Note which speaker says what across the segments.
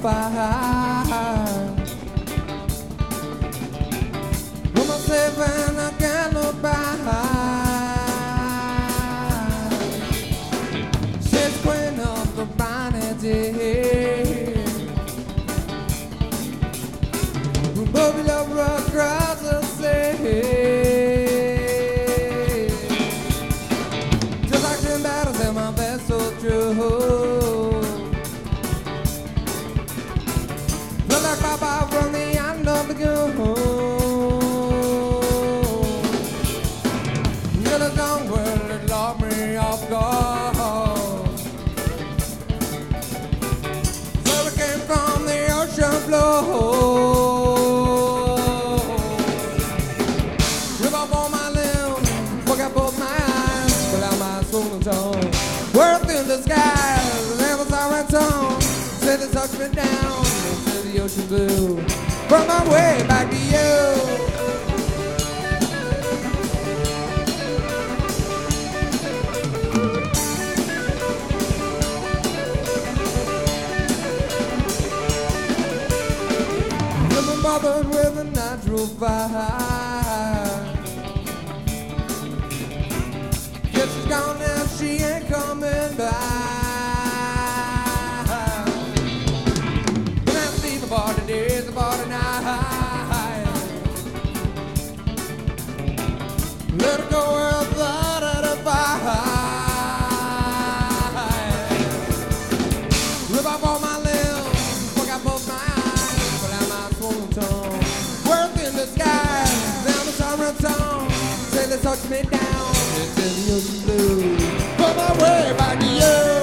Speaker 1: fire. Put myself in a candle by. She's queen of the vanity. Bobby love rock across the sea. Just like them battles in my vessel true. Look like Papa from the end of the goon. Little song will it lock me off guard. So it came from the ocean floor. Rip off all my limbs, fuck up both my eyes, pull out my swollen tongue. World through the skies, the never saw a tone. Said it sucks me down into the ocean blue. From my way back to you. Never bothered with a natural fire. Guess she's gone now, she ain't coming back. When I sleep about the days, about the night. Let her go without a fight. Rip off all my limbs, fuck out both my eyes, pull out my swollen tongue. Worth in the sky, down the summer tone. Say they touch me down into the ocean blue. Put my way back to you.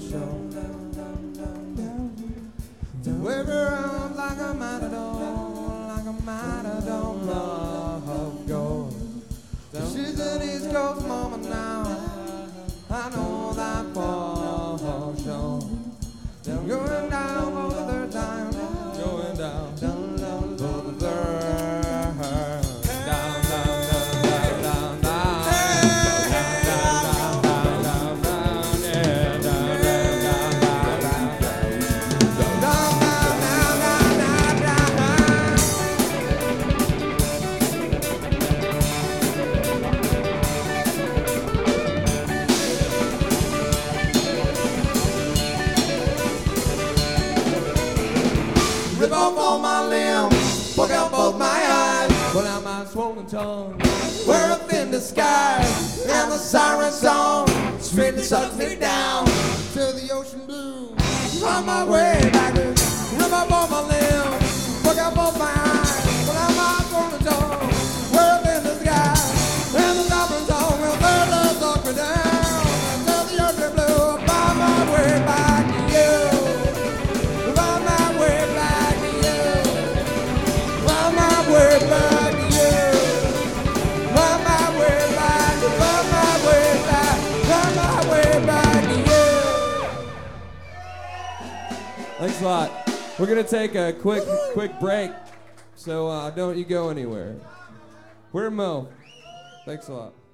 Speaker 1: show. To whip around like a matador, love gold. She's an East Coast mama now, I know that for sure. Going down for the third time, going down, down, down for the third. Down, down, down, down, down, down. Down, down, down, down, down, yeah. Down, down, down, down, down, down. Down, down, down, down, down, rip off all my limbs, poke out both my eyes, pull out my swollen tongue. We're up in the sky, and the siren song straightly sucks me down to the ocean blue. On my way back, rip off all my limbs, poke out both my eyes, pull out my swollen tongue. We're up in the sky, and the siren song will further suck me down to the ocean blue. On my way back to you. On my way back to you. On my way back to you. On my way back. On my way back. On my way back to you. Thanks a lot. We're gonna take a quick break, so don't you go anywhere. We're Mo. Thanks a lot.